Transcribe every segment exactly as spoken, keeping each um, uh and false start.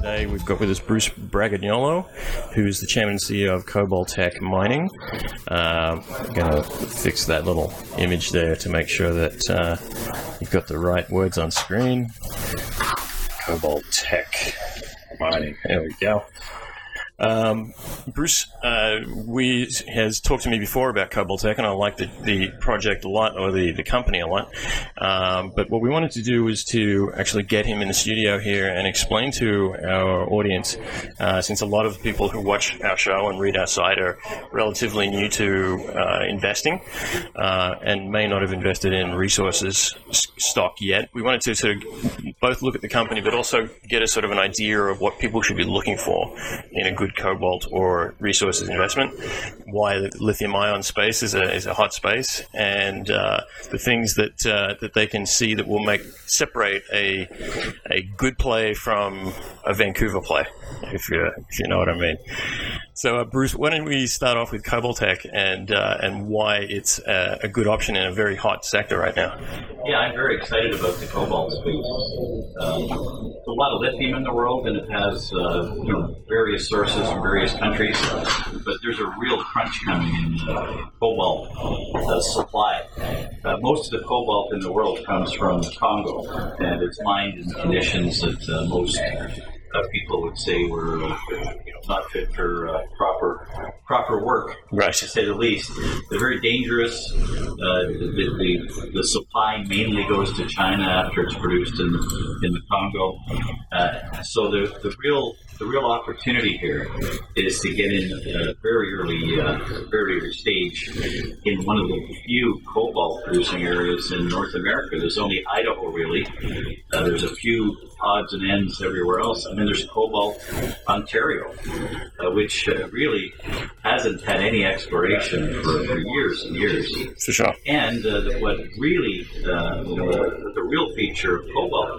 Today we've got with us Bruce Bragagnolo, who's the chairman and C E O of Cobaltech Mining. Uh, I'm going to fix that little image there to make sure that uh, you've got the right words on screen. Cobaltech Mining. There we go. Um, Bruce uh, we has talked to me before about Cobaltech, and I like the, the project a lot, or the, the company a lot. Um, but what we wanted to do was to actually get him in the studio here and explain to our audience, uh, since a lot of people who watch our show and read our site are relatively new to uh, investing uh, and may not have invested in resources stock yet. We wanted to sort of both look at the company, but also get a sort of an idea of what people should be looking for in a good cobalt or resources investment, why the lithium-ion space is a, is a hot space, and uh, the things that uh, that they can see that will make separate a a good play from a Vancouver play, if you if you know what I mean. So, uh, Bruce, why don't we start off with Cobaltech and uh, and why it's a, a good option in a very hot sector right now? Yeah, I'm very excited about the cobalt space. Um, there's a lot of lithium in the world, and it has uh, you know, various sources from various countries. But there's a real crunch coming in uh, cobalt uh, supply. Uh, most of the cobalt in the world comes from Congo, and it's mined in conditions that uh, most Uh, people would say were uh, you know, not fit for uh, proper proper work, right, to say the least. They're very dangerous. Uh, the, the, the supply mainly goes to China after it's produced in in the Congo. Uh, so the the real the real opportunity here is to get in uh, very early, uh, very early stage in one of the few cobalt producing areas in North America. There's only Idaho, really. Uh, there's a few odds and ends everywhere else. And then there's Cobalt Ontario, uh, which uh, really hasn't had any exploration for, for years and years. For sure. And uh, what really, uh, you know, the, the real feature of Cobalt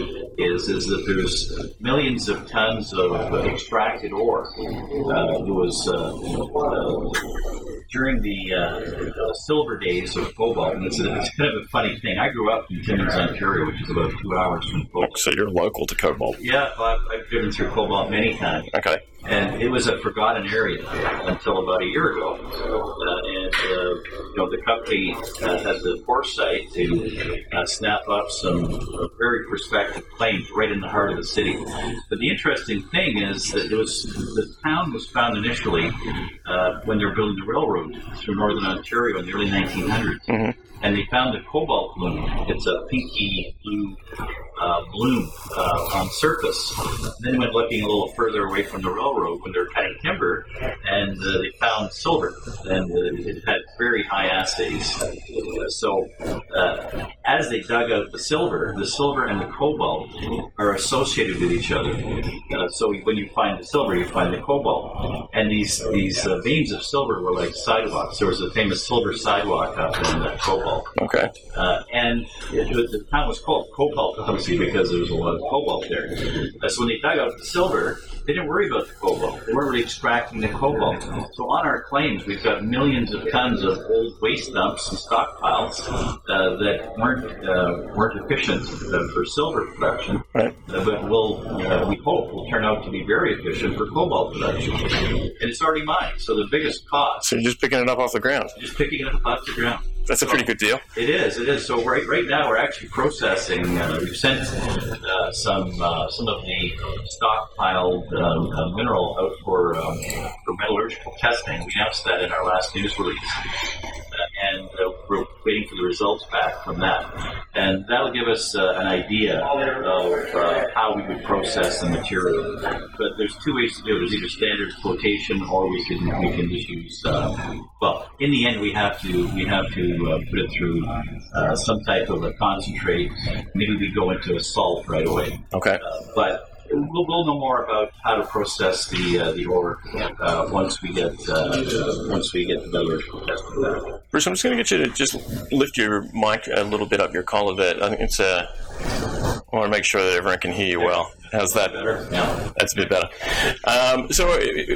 is, is that there's millions of tons of extracted ore. Uh, it was uh, uh, during the uh, silver days of cobalt, and it's, a, it's kind of a funny thing. I grew up in Timmins, Ontario, which is about two hours from Cobalt. So you're local to cobalt? Yeah, well, I've, I've driven through cobalt many times. Okay. And it was a forgotten area until about a year ago. Uh, and, uh, you know, the company uh, had the foresight to uh, snap up some uh, very prospective claims right in the heart of the city. But the interesting thing is that it was the town was found initially uh, when they were building the railroad through northern Ontario in the early nineteen hundreds. Mm-hmm. And they found a cobalt bloom. It's a pinky blue uh, bloom uh, on surface. And then they went looking a little further away from the railroad when they were cutting timber, and uh, they found silver. And uh, it had very high assays. Uh, so uh, as they dug out the silver, the silver and the cobalt are associated with each other. Uh, so when you find the silver, you find the cobalt. And these, these uh, veins of silver were like sidewalks. There was a famous silver sidewalk up in the cobalt. Okay. Uh, and it, it, the town was called Cobalt, obviously, because there was a lot of cobalt there. Uh, so when they dug out the silver, they didn't worry about the cobalt. They weren't really extracting the cobalt. So on our claims, we've got millions of tons of old waste dumps and stockpiles uh, that weren't uh, weren't efficient uh, for silver production, right. uh, but will uh, we hope will turn out to be very efficient for cobalt production. And it's already mined. So the biggest cost. So you're just picking it up off the ground. Just picking it up off the ground. That's a pretty good deal. It is. It is. So right, right now we're actually processing. Uh, we've sent uh, some uh, some of the stockpiled um, uh, mineral out for um, for metallurgical testing. We announced that in our last news release, uh, and uh, we're waiting for the results back from that. And that'll give us uh, an idea of uh, how we would process the material. But there's two ways to do it. There's either standard flotation, or we can we can just use. Uh, well, in the end, we have to we have to. Uh, put it through uh, some type of a concentrate. Maybe we go into a salt right away. Okay. Uh, but we'll, we'll know more about how to process the uh, the ore uh, once we get uh, once we get the metallurgical testing done. Bruce, I'm just going to get you to just lift your mic a little bit up your collar there. I think it's a. Uh, I want to make sure that everyone can hear you well. How's that? Better? Yeah. That's a bit better. Um, so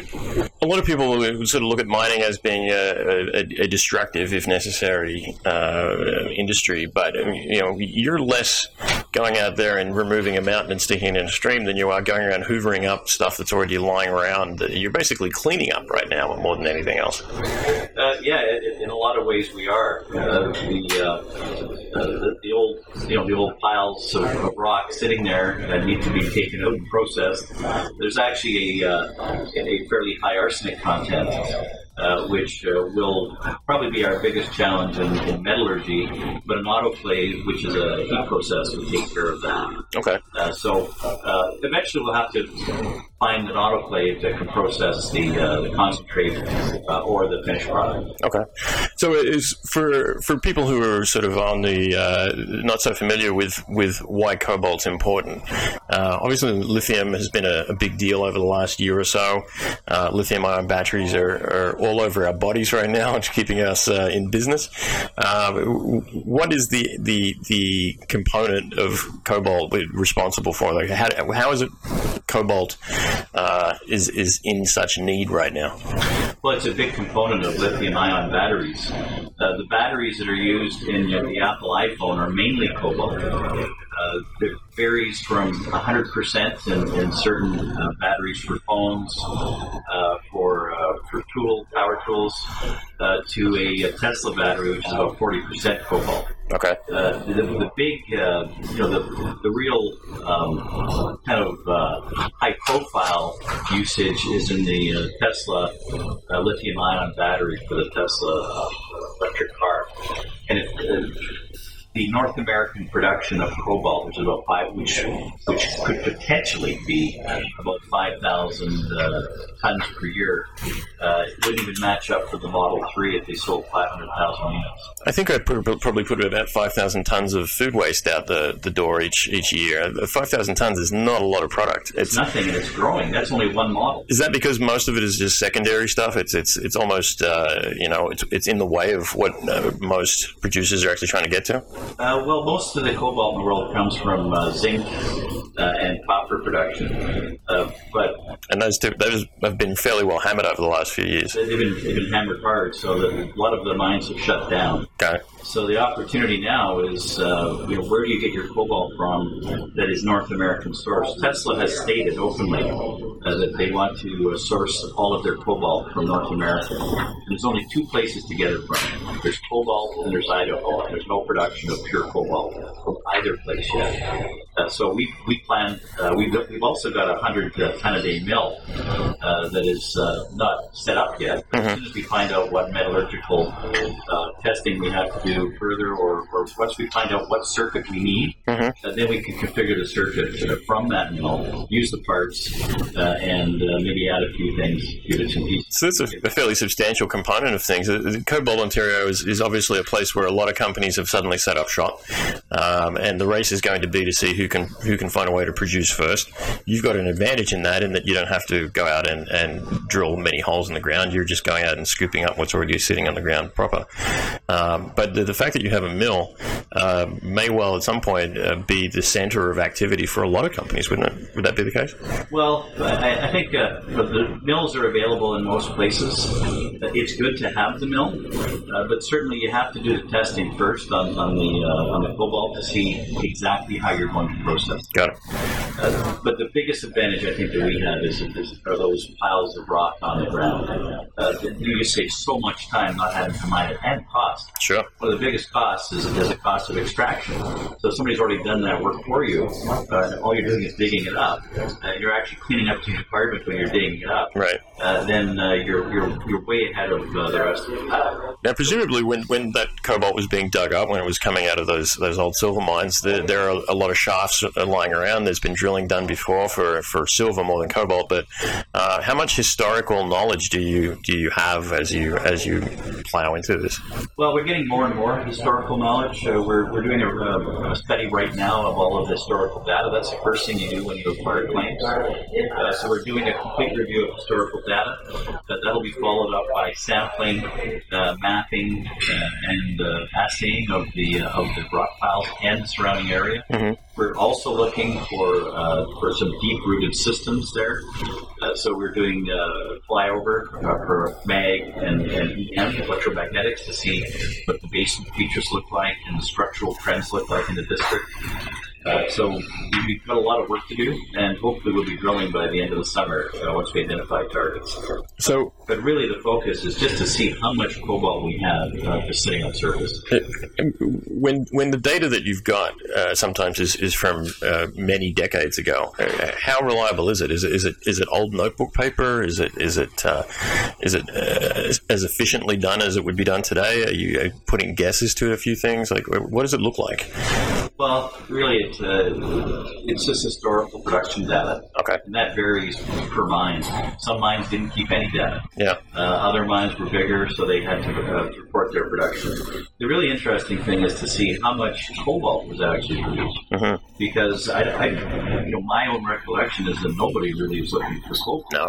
a lot of people sort of look at mining as being a, a, a destructive, if necessary, uh, industry. But you know, you're less going out there and removing a mountain and sticking it in a stream than you are going around hoovering up stuff that's already lying around. You're basically cleaning up right now more than anything else. Uh, yeah, in a lot of ways we are. Uh, the, uh, the the old you know the old piles of, of rock sitting there that need to be taken out and processed. There's actually a uh, a fairly high arsenic content. Uh, which uh, will probably be our biggest challenge in, in metallurgy, but an autoclave, which is a heat process, will take care of that. Okay. Uh, so uh, eventually we'll have to find an autoclave that can process the, uh, the concentrate uh, or the finished product. Okay. So is for for people who are sort of on the uh, not so familiar with, with why cobalt's important, uh, obviously lithium has been a, a big deal over the last year or so. Uh, lithium-ion batteries are, are all over our bodies right now. It's keeping us uh, in business. Uh, what is the, the the component of cobalt responsible for? Like, how how is it cobalt uh, is is in such need right now? Well, it's a big component of lithium-ion batteries. Uh, the batteries that are used in uh, the Apple iPhone are mainly cobalt. Uh, it varies from one hundred percent in, in certain uh, batteries for phones, uh, for uh, for tool power tools, uh, to a, a Tesla battery, which is about forty percent cobalt. Okay. Uh, the, the big, uh, you know, the the real um, kind of uh, high-profile usage is in the uh, Tesla uh, lithium-ion battery for the Tesla uh, electric car, and it. Uh, The North American production of cobalt, which is about five, which which could potentially be about five thousand uh, tons per year, uh, it wouldn't even match up for the Model three if they sold five hundred thousand units. I think I put, probably put about five thousand tons of food waste out the, the door each each year. five thousand tons is not a lot of product. It's, it's nothing, and it's growing. That's only one model. Is that because most of it is just secondary stuff? It's it's it's almost uh, you know it's it's in the way of what uh, most producers are actually trying to get to. Uh, well, most of the cobalt in the world comes from uh, zinc uh, and copper production, uh, but and those two those have been fairly well hammered over the last few years. They've been they've been hammered hard, so that a lot of the mines have shut down. Okay. So the opportunity now is, uh, you know, where do you get your cobalt from that is North American source? Tesla has stated openly uh, that they want to uh, source all of their cobalt from North America. And there's only two places to get it from. There's cobalt and there's Idaho. And there's no production of pure cobalt from either place yet. Uh, so we we plan. Uh, we've we've also got a hundred uh, ton a day mill uh, that is uh, not set up yet. Mm-hmm. As soon as we find out what metallurgical uh, testing we have to do further, or, or once we find out what circuit we need, mm-hmm. uh, then we can configure the circuit uh, from that mill, use the parts, uh, and uh, maybe add a few things, give it some pieces. So it's a, a fairly substantial component of things. Cobalt Ontario is, is obviously a place where a lot of companies have suddenly set up shop, um, and the race is going to be to see who can who can find a way to produce first. You've got an advantage in that, in that you don't have to go out and, and drill many holes in the ground. You're just going out and scooping up what's already sitting on the ground proper. Um, but the, the fact that you have a mill uh, may well at some point uh, be the center of activity for a lot of companies, wouldn't it? Would that be the case? Well, I, I think uh, the, the mills are available in most places. It's good to have the mill, uh, but certainly you have to do the testing first on, on the uh, on the cobalt to see exactly how you're going to process it. Got it. Uh, but the biggest advantage I think that we have is, is are those piles of rock on the ground. Uh, you just save so much time not having to mine it, and cost. Sure. One of the biggest costs is, is the cost of extraction. So if somebody's already done that work for you, uh, all you're doing is digging it up. Uh, you're actually cleaning up your environment when you're digging it up. Right. Uh, then uh, you're you're you're way ahead of uh, the rest of the pile. Now, presumably, when, when that cobalt was being dug up, when it was coming out of those those old silver mines, there, there are a lot of shafts lying around. There's been drilling done before for, for silver more than cobalt. But uh, how much historical knowledge do you do you have as you as you plow into this? Well, we're getting more and more historical knowledge. Uh, we're we're doing a, a study right now of all of the historical data. That's the first thing you do when you acquire claims. Uh, so we're doing a complete review of historical data. Uh, that'll be followed up by sampling, uh, mapping, uh, and uh, assaying of the uh, of the rock piles and the surrounding area. Mm-hmm. We're also looking for uh, for some deep-rooted systems there. Uh, so we're doing uh, flyover uh, for mag and, and E M, electromagnetics, to see what the basin features look like and the structural trends look like in the district. Uh, so we've got a lot of work to do, and hopefully we'll be drilling by the end of the summer uh, once we identify targets. So, but really the focus is just to see how much cobalt we have uh, just sitting on surface. When when the data that you've got uh, sometimes is, is from uh, many decades ago, uh, how reliable is it? Is it is it is it old notebook paper? Is it is it uh, is it uh, as efficiently done as it would be done today? Are you uh, putting guesses to a few things? Like, what does it look like? Well, really, it's uh, it's just historical production data. Okay. And that varies per mine. Some mines didn't keep any data. Yeah. Uh, other mines were bigger, so they had to uh, report their production. The really interesting thing is to see how much cobalt was actually produced. Mm-hmm. Because I, I, you know, my own recollection is that nobody really was looking for cobalt. No.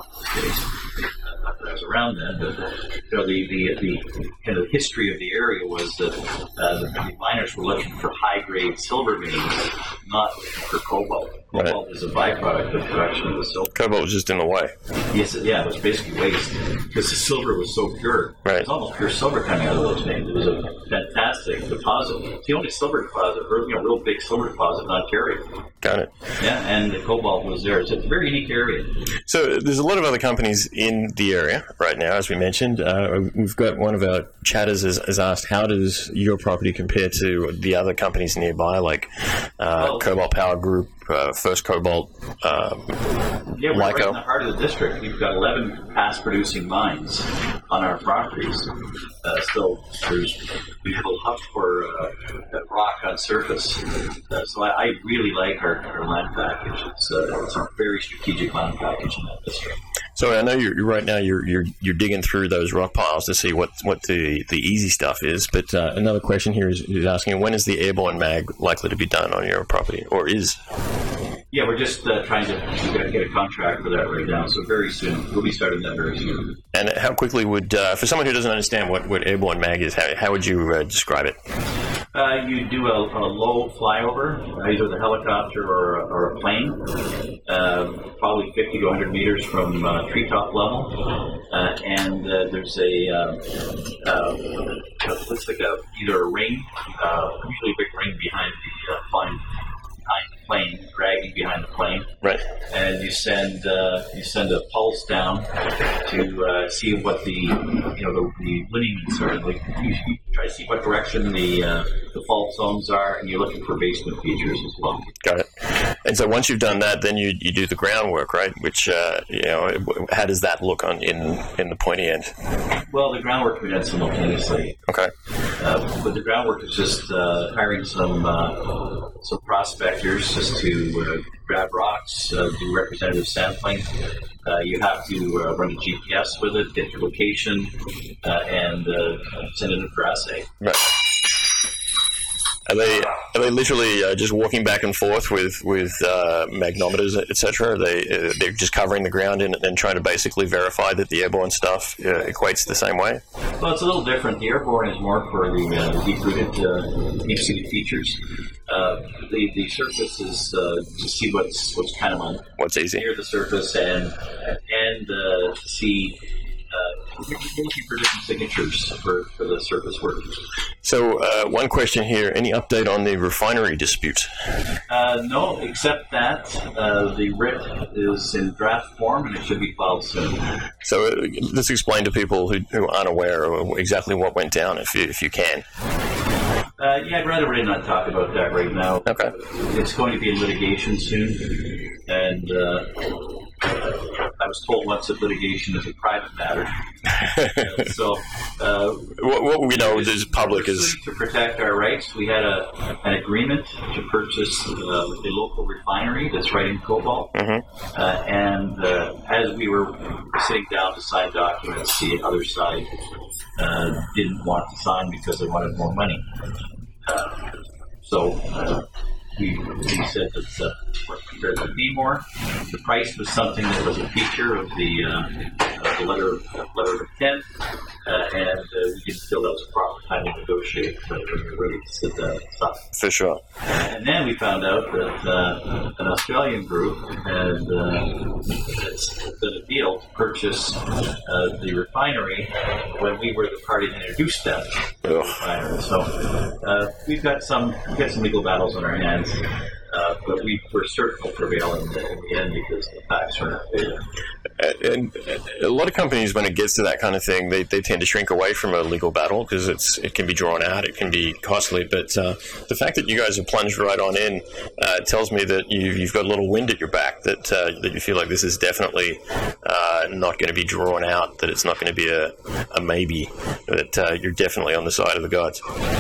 Not that I was around then, but you know, the, the, the kind of history of the area was that uh, the, the miners were looking for high-grade silver veins, not for cobalt. Cobalt right. is a byproduct of production of the silver. Cobalt was just in the way. Yes, yeah, it was basically waste because the silver was so pure. Right. It was almost pure silver coming out of those veins. It was a fantastic deposit. It's the only silver deposit, or you know, real big silver deposit in Ontario. Got it. Yeah, and the cobalt was there. It's a very unique area. So there's a lot of other companies in the area right now, as we mentioned. Uh, we've got one of our chatters has, has asked, how does your property compare to the other companies nearby, like uh, well, Cobalt Power Group, uh, First Cobalt, uh, yeah, we're Lyco? Right in the heart of the district. We've got eleven past-producing mines on our properties. Uh, still, there's we have a lot for uh, rock on surface. Uh, so I, I really like our, our land package. It's, uh, it's a very strategic land package in that district. So I know you're, you're right now you're, you're you're digging through those rock piles to see what, what the, the easy stuff is. But uh, another question here is, is asking, when is the airborne mag likely to be done on your property, or is? Yeah, we're just uh, trying to get a contract for that right now. So very soon, we'll be starting that very soon. And how quickly would, uh, for someone who doesn't understand what, what airborne mag is, how, how would you uh, describe it? Uh, you do a, a low flyover, either the helicopter or, or a plane, uh, probably fifty to one hundred meters from uh, treetop level, uh, and uh, there's a uh, uh, looks like a either a ring, uh, usually a big ring behind the uh, flying behind the plane, dragging behind the plane, right? And you send uh, you send a pulse down to uh, see what the you know the, the lineaments are. Like you, you try to see what direction the uh, the fault zones are, and you're looking for basement features as well. Got it. And so once you've done that, then you you do the groundwork, right? Which uh, you know, how does that look on in in the pointy end? Well, the groundwork we done simultaneously. Okay. Uh, but the groundwork is just uh, hiring some uh, some prospectors just to uh, grab rocks, uh, do representative sampling. Uh, you have to uh, run a G P S with it, get your location, uh, and uh, send it in for assay. Right. Are they are they literally uh, just walking back and forth with with uh, magnometers, et cetera? Are they uh, they're just covering the ground and, and trying to basically verify that the airborne stuff uh, equates the same way? Well, it's a little different. The airborne is more for the uh, deep-rooted, uh, deep-seated features. Uh, the the surface is uh, to see what's what's kind of on what's easy near the surface, and and uh, to see. Uh, we're looking for different signatures for, for the surface work. So, uh, one question here: any update on the refinery dispute? Uh, no, except that uh, the writ is in draft form and it should be filed soon. So, uh, let's explain to people who, who aren't aware of exactly what went down, if you, if you can. Uh, yeah, I'd rather really not talk about that right now. Okay. It's going to be in litigation soon, and uh, I was told once that litigation is a private matter. uh, so, uh, what, what we know is public is to protect our rights. We had a an agreement to purchase uh, a local refinery that's right in Cobalt, mm-hmm. uh, and uh, as we were sitting down to sign documents, the other side uh, didn't want to sign because they wanted more money. Uh, so. Uh, We, we said that uh, we're prepared to pay more. The price was something that was a feature of the, uh, of the letter, uh, letter of intent, uh, and uh, we didn't feel that was a proper time to negotiate when we were ready to sit down and stop. For sure. And then we found out that uh, an Australian group had uh, done a deal to purchase uh, the refinery when we were the party that introduced them to the refinery. So uh, we've got some we've got some legal battles on our hands. Uh, but we were certain will prevail in the, in the end because the facts are in our favor. And a lot of companies, when it gets to that kind of thing, they, they tend to shrink away from a legal battle because it's it can be drawn out, it can be costly. But uh, the fact that you guys have plunged right on in uh, tells me that you, you've got a little wind at your back, that uh, that you feel like this is definitely uh, not going to be drawn out, that it's not going to be a, a maybe, that uh, you're definitely on the side of the gods.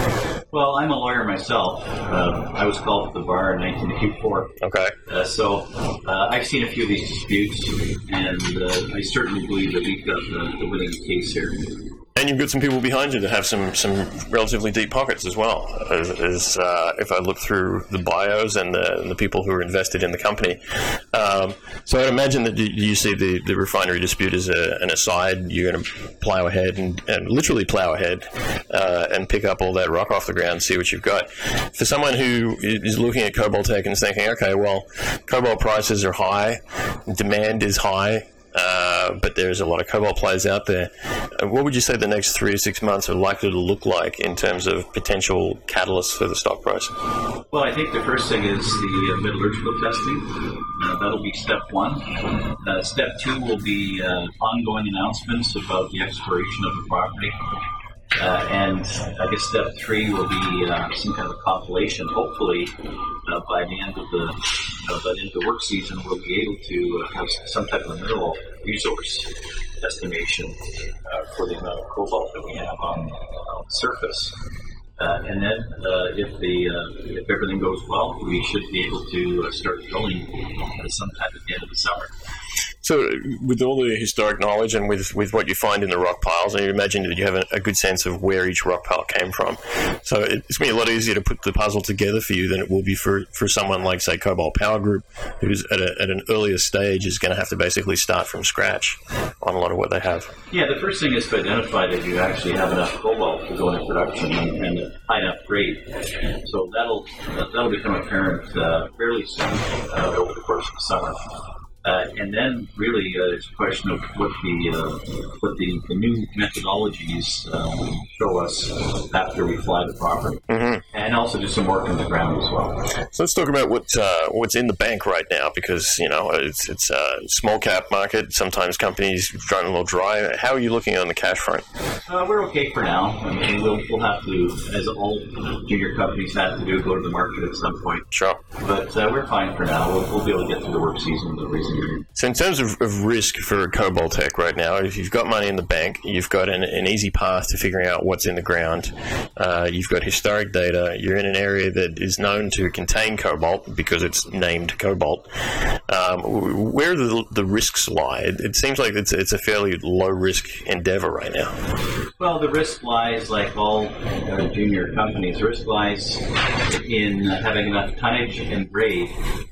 Well, I'm a lawyer myself. Uh, I was called to the bar in nineteen eighty-four. Okay. Uh, so uh, I've seen a few of these disputes, and uh, I certainly believe that we've got the, the winning case here. And you've got some people behind you that have some, some relatively deep pockets as well. As, as uh, if I look through the bios and the, and the people who are invested in the company, um, so I'd imagine that you, you see the, the refinery dispute as a, an aside. You're going to plow ahead and, and literally plow ahead uh, and pick up all that rock off the ground, see what you've got. For someone who is looking at Cobaltech and is thinking, okay, well, cobalt prices are high, demand is high. Uh, but there's a lot of cobalt players out there. Uh, what would you say the next three to six months are likely to look like in terms of potential catalysts for the stock price? Well, I think the first thing is the uh, metallurgical testing. Uh, that'll be step one. Uh, step two will be uh, ongoing announcements about the exploration of the property. Uh, and I guess step three will be uh, some kind of a compilation. Hopefully, uh, by the end of the uh, by the end of the work season, we'll be able to uh, have some type of mineral resource estimation uh, for the amount of cobalt that we have on, on the surface. Uh, and then, uh, if the uh, if everything goes well, we should be able to uh, start drilling uh, sometime at the end of the summer. So, with all the historic knowledge and with, with what you find in the rock piles, I imagine that you have a, a good sense of where each rock pile came from. So, it's going to be a lot easier to put the puzzle together for you than it will be for, for someone like, say, Cobalt Power Group, who's at, a, at an earlier stage is going to have to basically start from scratch on a lot of what they have. Yeah, the first thing is to identify that you actually have enough cobalt to go into production and, and a high enough grade. So that'll that'll become apparent uh, fairly soon uh, over the course of the summer. Uh, and then, really, uh, it's a question of what the uh, what the, the new methodologies uh, show us after we fly the property, mm-hmm. and also do some work on the ground as well. So let's talk about what uh, what's in the bank right now, because you know it's it's a small cap market. Sometimes companies run a little dry. How are you looking on the cash front? Uh, we're okay for now. I mean, we'll we'll have to, as all junior companies have to do, go to the market at some point. Sure. But uh, we're fine for now. We'll, we'll be able to get through the work season with a reason. So in terms of, of risk for Cobaltech right now, if you've got money in the bank, you've got an, an easy path to figuring out what's in the ground. Uh, you've got historic data. You're in an area that is known to contain cobalt because it's named cobalt. Um, where do the, the risks lie? It, it seems like it's, it's a fairly low-risk endeavor right now. Well, the risk lies, like all uh, junior companies, the risk lies in uh, having enough tonnage and grade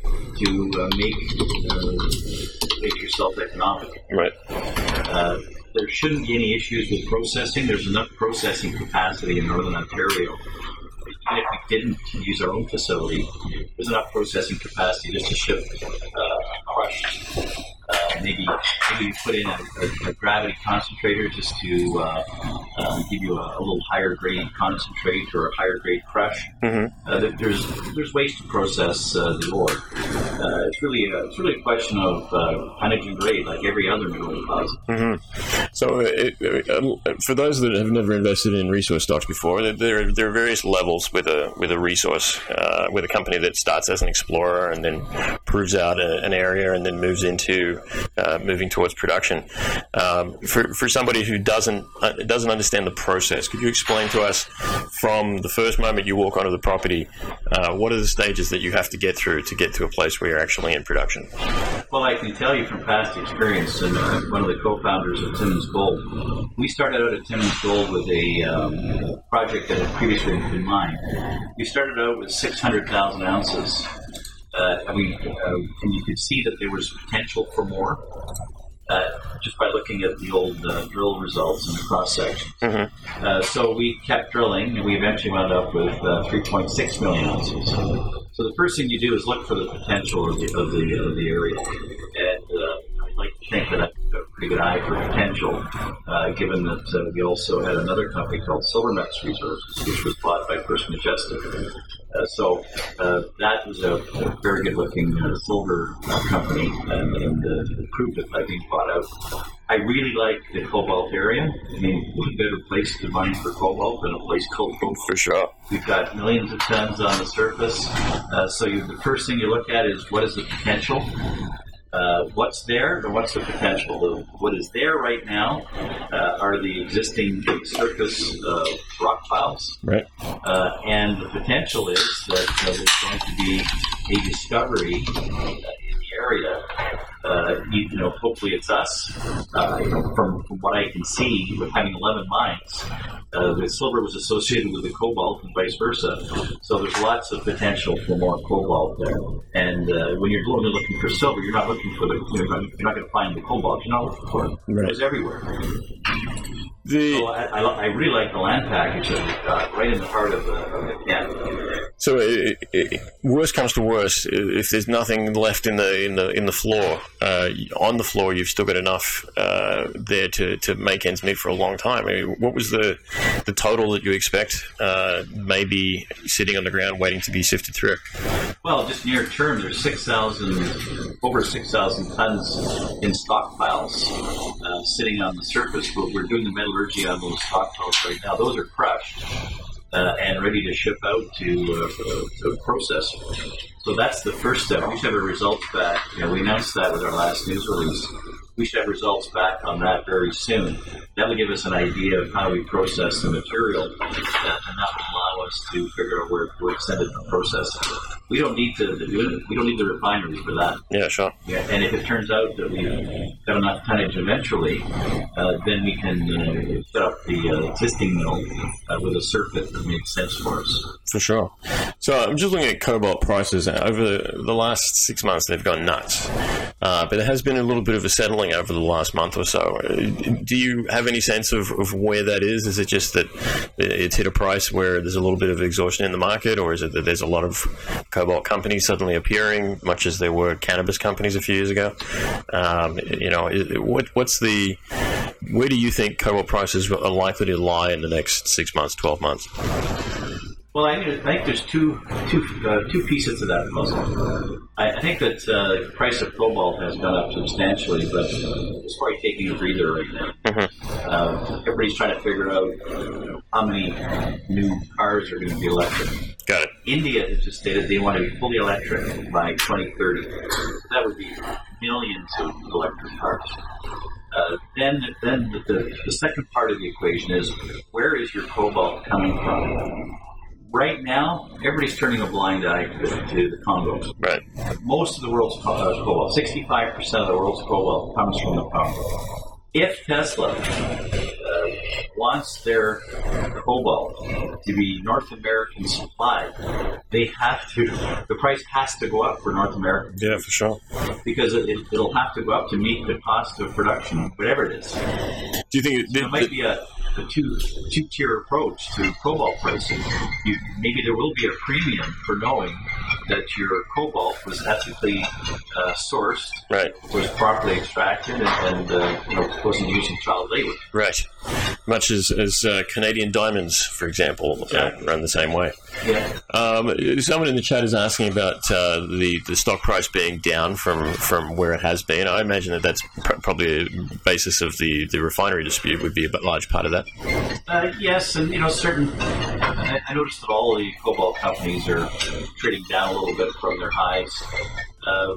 to uh, make uh, make yourself economic. Right. Uh, there shouldn't be any issues with processing. There's enough processing capacity in Northern Ontario. Even if we didn't use our own facility, there's enough processing capacity just to ship uh, crushed. Uh, maybe maybe you put in a, a, a gravity concentrator just to uh, um, give you a, a little higher grade concentrate or a higher grade crush. Mm-hmm. Uh, there's there's ways to process uh, the ore. Uh, it's really a, it's really a question of uh, tonnage and grade, like every other mineral deposit. Mm-hmm. So, it, it, for those that have never invested in resource stocks before, there there are various levels with a with a resource, uh, with a company that starts as an explorer and then proves out a, an area and then moves into Uh, moving towards production. Um, for for somebody who doesn't uh, doesn't understand the process, could you explain to us from the first moment you walk onto the property, uh, what are the stages that you have to get through to get to a place where you're actually in production? Well, I can tell you from past experience, and uh, one of the co-founders of Timmins Gold, we started out at Timmins Gold with a um, project that had previously been mined. We started out with six hundred thousand ounces. Uh, and, we, uh, and you could see that there was potential for more uh, just by looking at the old uh, drill results in the cross-section. Mm-hmm. Uh, so we kept drilling, and we eventually wound up with uh, three point six million ounces. So the first thing you do is look for the potential of the, of the, of the area. And uh, I'd like to think that I've got a pretty good eye for potential, uh, given that uh, we also had another company called Silvermex Resources, which was bought by First Majestic. Uh, so uh, that was a, a very good-looking uh, silver uh, company, and, and uh, proved it by being bought out. I really like the cobalt area. I mean, what better place to mine for cobalt than a place called Cobalt? For sure. We've got millions of tons on the surface. Uh, so you, the first thing you look at is what is the potential? Uh, what's there and what's the potential? What is there right now uh, are the existing surface uh, rock piles. Right. Uh, and the potential is that uh, there's going to be a discovery uh, in the area. Uh, you, you know, hopefully it's us. Uh, you know, from, from what I can see, with having eleven mines, uh, the silver was associated with the cobalt and vice versa. So there's lots of potential for more cobalt there. And uh, when you're only looking for silver, you're not looking for the. You're not, you're not going to find the cobalt. You're not looking for it. Right. It's everywhere. The, so I, I, I really like the land package that we've got right in the heart of the, of the camp. So, it, it, worst comes to worst, if there's nothing left in the in the in the floor, uh, on the floor, you've still got enough uh, there to, to make ends meet for a long time. I mean, what was the the total that you expect? Uh, maybe sitting on the ground waiting to be sifted through. Well, just near term, there's six thousand, over six thousand tons in stockpiles uh, sitting on the surface. But we're doing the metallurgy on those stockpiles right now. Those are crushed. Uh, and ready to ship out to uh, to process. So that's the first step. We should have our results back. You know, we announced that with our last news release. We should have results back on that very soon. That will give us an idea of how we process the material, uh, and that will allow us to figure out where we're extended the processing. We don't need to do it. We don't need the refinery for that. Yeah, sure. Yeah, and if it turns out that we've got enough tonnage eventually, uh, then we can uh, set up the uh, existing mill uh, with a circuit that makes sense for us. For sure. So I'm just looking at cobalt prices. Over the last six months, they've gone nuts. Uh, but there has been a little bit of a settling over the last month or so. Do you have any sense of, of where that is? Is it just that it's hit a price where there's a little bit of exhaustion in the market, or is it that there's a lot of cobalt companies suddenly appearing, much as there were cannabis companies a few years ago? Um, you know, what, what's the... Where do you think cobalt prices are likely to lie in the next six months, twelve months? Well, I think, I think there's two two uh, two pieces to that puzzle. I, I think that uh, the price of cobalt has gone up substantially, but it's probably taking a breather right now. Mm-hmm. Uh, everybody's trying to figure out uh, how many new cars are going to be electric. Got it. India has just stated they want to be fully electric by twenty thirty. That would be millions of electric cars. Uh, then, then the, the second part of the equation is, where is your cobalt coming from? Right now, everybody's turning a blind eye to, to the Congo. Right. Most of the world's uh, cobalt, sixty-five percent of the world's cobalt comes from the Congo. If Tesla uh, wants their cobalt to be North American supplied, they have to, the price has to go up for North America. Yeah, for sure. Because it, it'll have to go up to meet the cost of production, whatever it is. Do you think it, so it might be a a two two tier approach to cobalt pricing? You, maybe there will be a premium for knowing that your cobalt was ethically uh, sourced, right, was properly extracted, and, and uh, you know, wasn't using child labor. Right. Much as as uh, Canadian diamonds, for example, exactly. uh, run the same way. Yeah. Um, someone in the chat is asking about uh, the the stock price being down from, from where it has been. I imagine that that's pr- probably a basis of the, the refinery dispute would be a large part of that. Uh, yes, and you know, certain. I, I noticed that all the cobalt companies are trading down a little bit from their highs. Uh,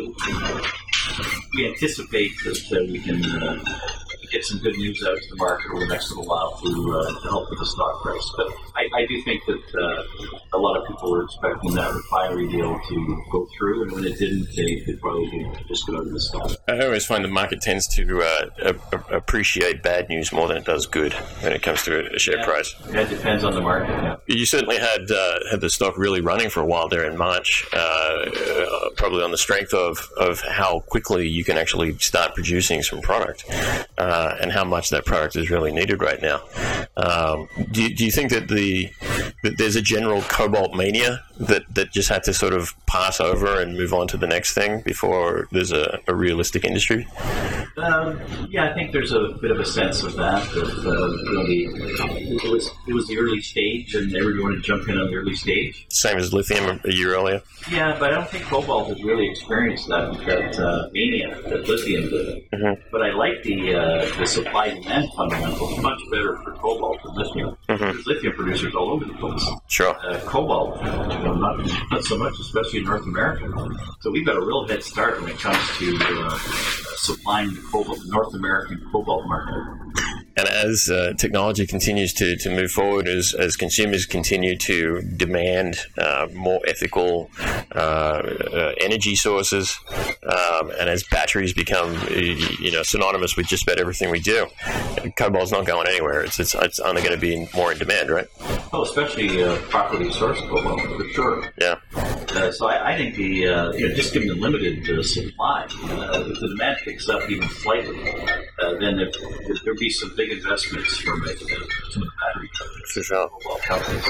we anticipate that uh, we can uh, get some good news out to the market over the next little while to, uh, to help with the stock price. But I, I do think that uh, a lot of people were expecting that refinery deal to go through, and when it didn't, they could probably just go out of the stock. I always find the market tends to uh, a- appreciate bad news more than it does good when it comes to a share yeah, price. Yeah, it depends on the market. Yeah. You certainly had uh, had the stock really running for a while there in March, uh, uh, probably on the strength of, of how quickly you can actually start producing some product. Uh, and how much that product is really needed right now. Um, do, you, do you think that the that there's a general cobalt mania that, that just had to sort of pass over and move on to the next thing before there's a, a realistic industry? Um, yeah, I think there's a bit of a sense of that. That uh, you know, the, it was it was the early stage, and everyone had jumped in on the early stage. Same as lithium a year earlier. Yeah, but I don't think cobalt has really experienced that that uh, mania that lithium did. Mm-hmm. But I like the uh, the supply demand fundamentals much better for cobalt than lithium. Mm-hmm. There's lithium producers all over the place. Sure. Uh, cobalt, you know, not not so much, especially in North America. So we've got a real head start when it comes to uh, supplying the cobalt, North American cobalt market. And as uh, technology continues to, to move forward, as, as consumers continue to demand uh, more ethical uh, uh, energy sources, um, and as batteries become you know synonymous with just about everything we do, cobalt's not going anywhere. It's it's, it's only going to be more in demand, right? Oh, especially uh, properly sourced cobalt, for sure. Yeah. Uh, so I, I think the uh, you know, just given the limited uh, supply, uh, if the demand picks up even slightly, uh, then if, if there'd be some big investments from it, uh, some of the battery companies. For sure. companies.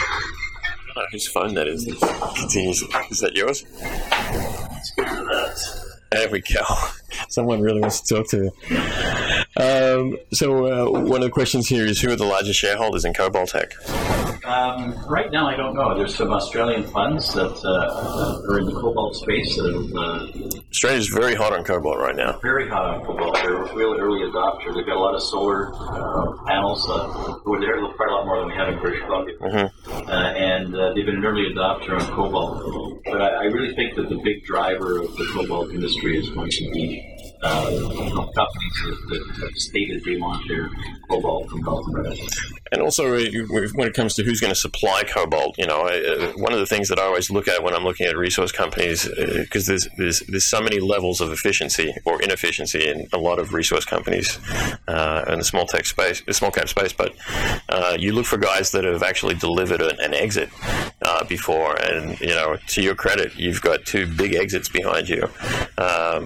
Oh, whose phone that is? That continues. Is that yours? Let's get to that. There we go. Someone really wants to talk to you. Um, so uh, one of the questions here is, who are the largest shareholders in Cobaltech? Um, right now, I don't know. There's some Australian funds that uh, are in the cobalt space. That have, uh, Australia's very hot on cobalt right now. Very hot on cobalt. They're a real early adopter. They've got a lot of solar uh, panels. Uh, we're there quite a lot more than we have in British Columbia. Mm-hmm. Uh, and uh, they've been an early adopter on cobalt. But I, I really think that the big driver of the cobalt industry is going to be uh, companies that, that have stated they want their cobalt from North America. And also, when it comes to who's going to supply cobalt, you know, one of the things that I always look at when I'm looking at resource companies, because there's, there's there's so many levels of efficiency or inefficiency in a lot of resource companies uh, in the small tech space, the small cap space. But uh, you look for guys that have actually delivered an, an exit uh, before, and you know, to your credit, you've got two big exits behind you. Um,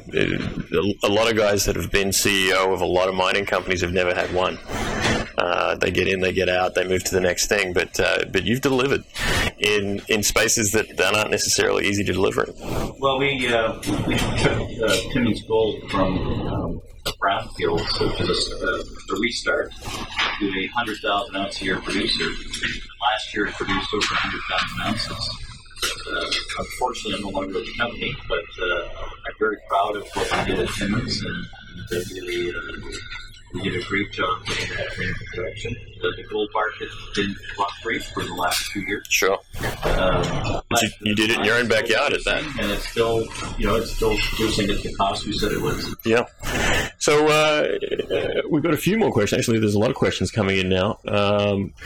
a lot of guys that have been C E O of a lot of mining companies have never had one. Uh, they get in, they get out, they move to the next thing. But uh, but you've delivered in in spaces that, that aren't necessarily easy to deliver in. Well, we uh, we took uh, Timmins Gold from um, brownfield so to the, uh, the restart to a one hundred thousand ounce a year producer. Last year it produced over one hundred thousand ounces. Uh, unfortunately, I'm no longer with the company, but uh, I'm very proud of what we did at Timmins, and they really uh, we did a great job getting that in the direction. The, the gold market didn't fluctuate for the last two years. Sure. Um, but you, you did it in your own backyard at that. And it's still, you know, it's still producing at the cost we said it was. Yeah. So uh, we've got a few more questions. Actually, there's a lot of questions coming in now. Um,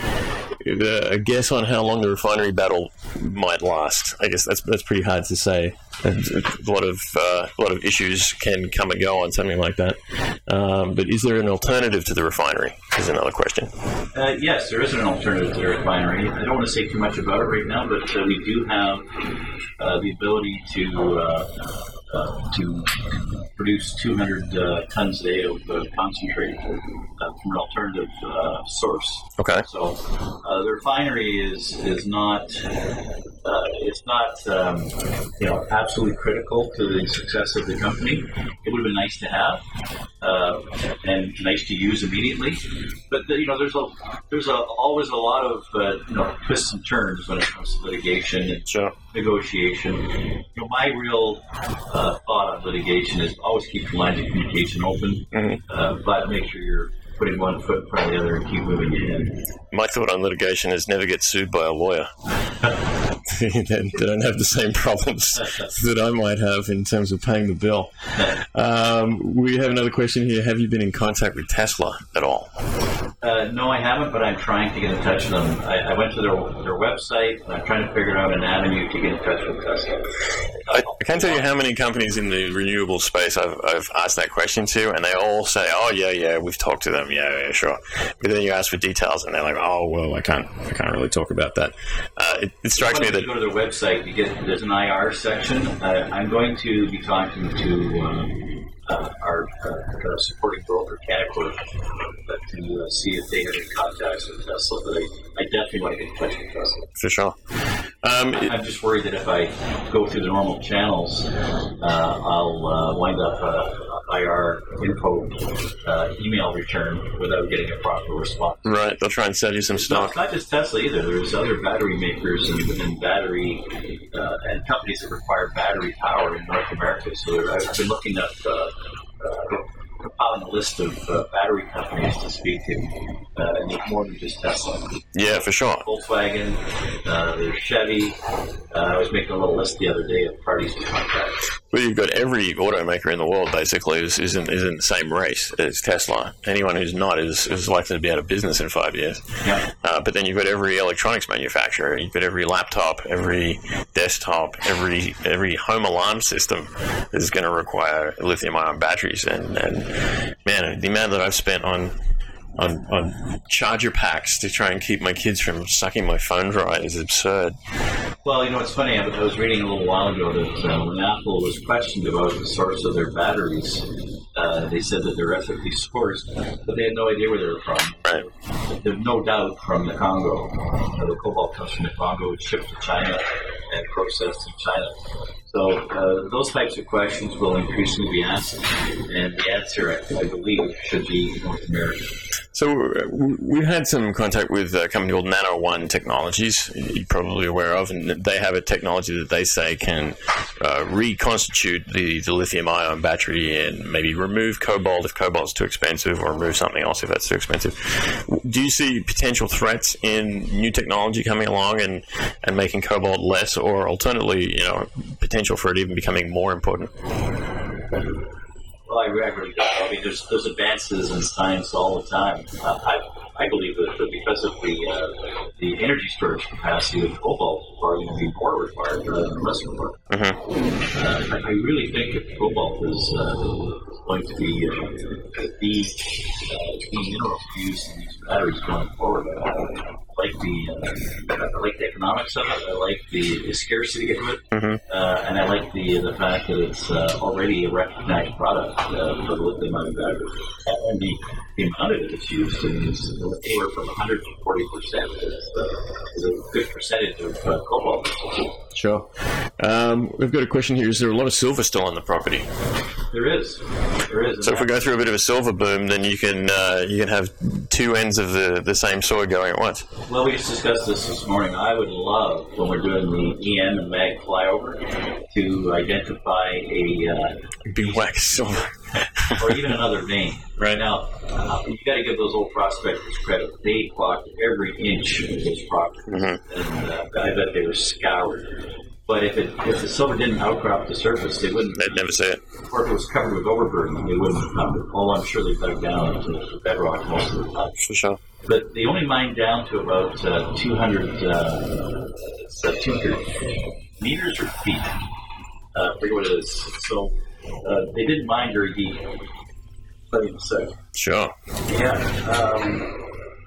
a guess on how long the refinery battle might last. I guess that's that's pretty hard to say. A lot of uh, a lot of issues can come and go on something like that. Um, but is there an alternative to the refinery? Is another question. Uh, yes, there is an alternative to the refinery. I don't want to say too much about it right now, but uh, we do have uh, the ability to uh, uh, to produce two hundred uh, tons a day of uh, concentrate uh, from an alternative uh, source. Okay. So uh, the refinery is is not. Uh, it's not, um, you know, absolutely critical to the success of the company. It would have been nice to have uh, and nice to use immediately. But the, you know, there's a there's a, always a lot of uh, you know twists and turns when it comes to litigation and sure. negotiation. You know, my real uh, thought on litigation is always keep your lines of communication open, mm-hmm. uh, but make sure you're putting one foot in front of the other and keep moving ahead. My thought on litigation is never get sued by a lawyer. they, they don't have the same problems that I might have in terms of paying the bill. Um, we have another question here. Have you been in contact with Tesla at all? Uh, no, I haven't, but I'm trying to get in touch with them. I, I went to their their website, and I'm trying to figure out an avenue to get in touch with Tesla. I, I can't tell you how many companies in the renewable space I've, I've asked that question to, and they all say, oh, yeah, yeah, we've talked to them. Yeah, yeah, sure. But then you ask for details, and they're like, oh, well, I can't I can't really talk about that. Uh, it, it strikes me that... If you go to their website, you get there's an I R section. Uh, I'm going to be talking to um, uh, our, uh, our supporting broker, Canaccord, uh, to uh, see if they have any contacts with Tesla. But I, I definitely want to get in touch with Tesla. For sure. Um, it, I'm just worried that if I go through the normal channels, uh, I'll uh, wind up uh, I R info uh, email return without getting a proper response. Right, they'll try and sell you some No, stock. it's not just Tesla either. There's other battery makers and, and battery uh, and companies that require battery power in North America. So there, I've been looking up, uh, uh, compiling a list of uh, battery companies to speak to, uh, and there's more than just Tesla. Yeah, for sure. Volkswagen, uh, there's Chevy. Uh, I was making a little list the other day of parties to contact. Well, you've got every automaker in the world basically is, is, in, is in the same race as Tesla. Anyone who's not is, is likely to be out of business in five years. Yeah. Uh, but then you've got every electronics manufacturer, you've got every laptop, every desktop, every every home alarm system is going to require lithium-ion batteries. And, and man, the amount that I've spent on On, on charger packs to try and keep my kids from sucking my phone dry is absurd. Well, you know, it's funny. I was reading a little while ago that uh, when Apple was questioned about the source of their batteries, uh, they said that they're ethically sourced, but they had no idea where they were from. Right. There's no doubt from the Congo. Uh, the cobalt comes from the Congo. It's shipped to China and processed in China. So uh, those types of questions will increasingly be asked, and the answer, I, I believe, should be North America. So uh, we've had some contact with a company called Nano One Technologies, you're probably aware of, and they have a technology that they say can uh, reconstitute the, the lithium-ion battery and maybe remove cobalt if cobalt's too expensive, or remove something else if that's too expensive. Do you see potential threats in new technology coming along and, and making cobalt less, or alternatively, you know, potential for it even becoming more important? Well, I really don't. I mean, there's there's advances in science all the time. Uh, I I believe that, that because of the uh, the energy storage capacity of cobalt, is probably going to be more required rather than less required. Mm-hmm. Uh, I, I really think that cobalt is uh, going to be uh, the uh, the mineral used in these batteries going forward. Uh, I like the uh, I like the economics of it. I like the, the scarcity of it, mm-hmm. uh, and I like the the fact that it's uh, already a recognized product uh, for the lithium-ion battery. And the, the amount of it that's used is anywhere from one hundred to forty percent. Is, uh, is a good percentage of uh, cobalt. Sure. Um, we've got a question here. Is there a lot of silver still on the property? There is. There is. So if we go through a bit of a silver boom, then you can uh, you can have two ends of the, the same sword going at once. Well, we just discussed this this morning. I would love, when we're doing the E M and MAG flyover, to identify a uh, big whack of silver, or even another vein. Right now, uh, you got to give those old prospectors credit. They clocked every inch of this property, mm-hmm. and uh, I bet they were scoured. But if it if the silver didn't outcrop the surface, they wouldn't. They'd never see it. Or if it was covered with overburden, they wouldn't have found it. Although I'm sure they dug down into the bedrock most of the time. For sure. But they only mined down to about uh, two hundred, uh, it's, uh, two hundred meters or feet. Uh, I forget what it is. So uh, they didn't mine very deep. Let me say. Sure. Yeah. Um,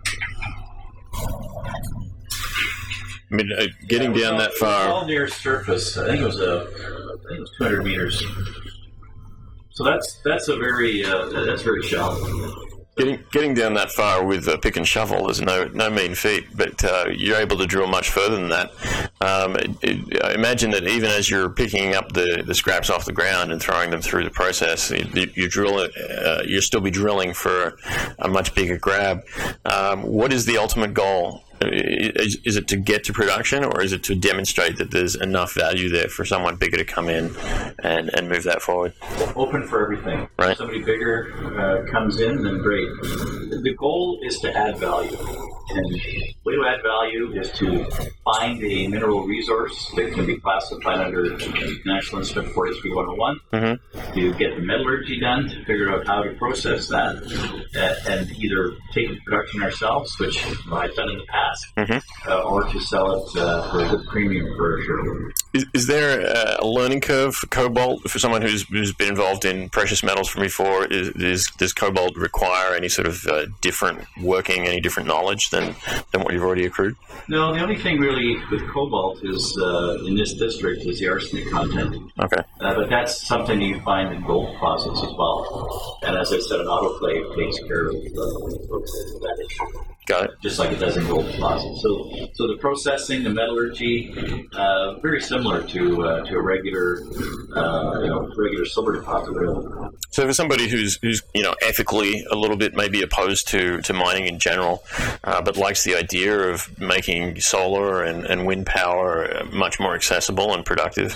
I mean, uh, getting yeah, down all, that far. All near surface. I think it was a. I think it was two hundred meters. So that's that's a very uh, that's very shallow. Getting getting down that far with a pick and shovel is no no mean feat, but uh, you're able to drill much further than that. Um, it, it, I imagine that even as you're picking up the, the scraps off the ground and throwing them through the process, you, you drill it. Uh, you'll still be drilling for a much bigger grab. Um, what is the ultimate goal? Is, is it to get to production, or is it to demonstrate that there's enough value there for someone bigger to come in and, and move that forward? Open for everything. Right. If somebody bigger uh, comes in, then great. The goal is to add value. And the way to add value is to find a mineral resource that can be classified under National Instrument forty-three one oh one, mm-hmm. to get the metallurgy done, to figure out how to process that, uh, and either take it to production ourselves, which I've done in the past, mm-hmm. uh, or to sell it uh, for a good premium for a shareholder. Is, is there a learning curve for cobalt for someone who's, who's been involved in precious metals from before? Is, is, does cobalt require any sort of uh, different working, any different knowledge than, than what you've already accrued? No, the only thing really with cobalt is, uh, in this district, is the arsenic content. Okay. Uh, but that's something you find in gold deposits as well. And as I said, an autoclave takes care of uh, that issue. Got it. Just like it does in gold deposits. So, so the processing, the metallurgy, uh, very similar to uh, to a regular, uh, you know, regular silver deposit. Really. So, for somebody who's who's you know ethically a little bit maybe opposed to, to mining in general, uh, but likes the idea of making solar and, and wind power much more accessible and productive,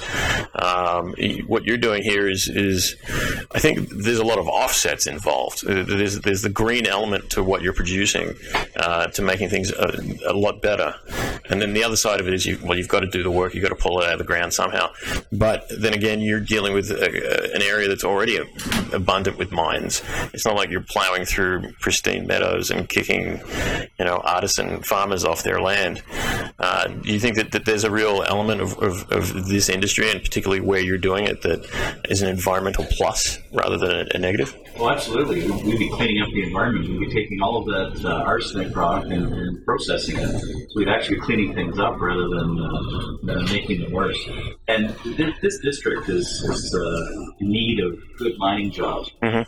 um, what you're doing here is is I think there's a lot of offsets involved. There's there's the green element to what you're producing. Uh, to making things a, a lot better, and then the other side of it is you, well, you've got to do the work, you've got to pull it out of the ground somehow. But then again, you're dealing with a, a, an area that's already a, abundant with mines. It's not like you're plowing through pristine meadows and kicking, you know, artisan farmers off their land. Uh, do you think that, that there's a real element of, of, of this industry, and particularly where you're doing it, that is an environmental plus rather than a, a negative? Well, absolutely. We'd be cleaning up the environment. We'd be taking all of that uh, arsenic rock and, and processing it. So we'd actually be cleaning things up rather than, uh, than making them worse. And this, this district is, is uh, in need of good mining jobs. Mm-hmm.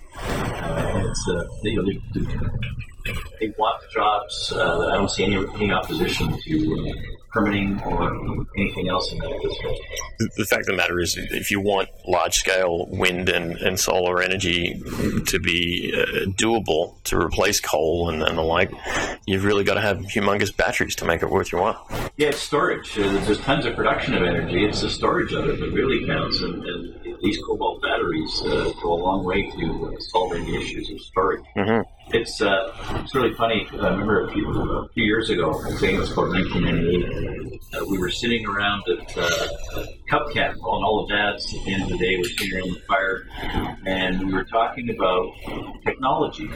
Uh, it's, uh, they, you know, they, they want the jobs. Uh, I don't see any, any opposition to uh, permitting or anything else in that district. The fact of the matter is, if you want large-scale wind and, and solar energy to be uh, doable to replace coal and, and the like, you've really got to have humongous batteries to make it worth your while. Yeah, it's storage. Uh, there's tons of production of energy. It's the storage of it that really counts, and, and these cobalt batteries uh, go a long way to uh, solving the issues of storage. Mm-hmm. It's uh, it's really funny. I remember a few, a few years ago, I think it was about nineteen ninety-eight, uh, we were sitting around at uh, Cupcamp, and all the dads at the end of the day were sitting around the fire, and we were talking about technology.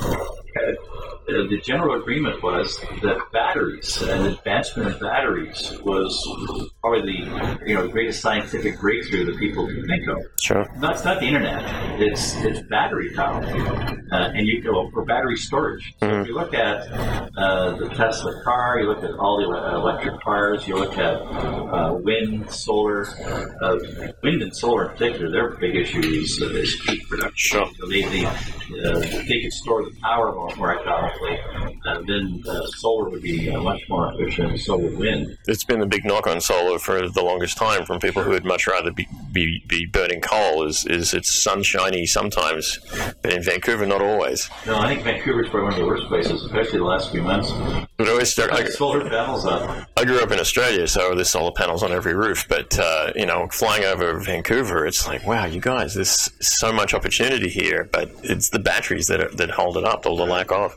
Uh, the general agreement was that batteries and advancement of batteries was probably the you know the greatest scientific breakthrough that people can think of. Sure. No, it's not the internet. It's it's battery power, uh, and you go for battery storage. So mm-hmm. if you look at uh, the Tesla car, you look at all the electric cars, you look at uh, wind, solar, uh, wind and solar in particular. Their big issue is, uh, is peak production. Sure. So they they, uh, they can store the power more, more economically. Uh, then uh, solar would be uh, much more efficient, and so would wind. It's been the big knock on solar for the longest time from people who would much rather be, be, be burning coal. Is, is it's sunshiny sometimes, but in Vancouver, not always. No, I think Vancouver's probably one of the worst places, especially the last few months. But always start, I, solar panels up. I grew up in Australia, so there's solar panels on every roof. But uh, you know, flying over Vancouver, it's like, wow, you guys, there's so much opportunity here. But it's the batteries that are, that hold it up, or the lack of.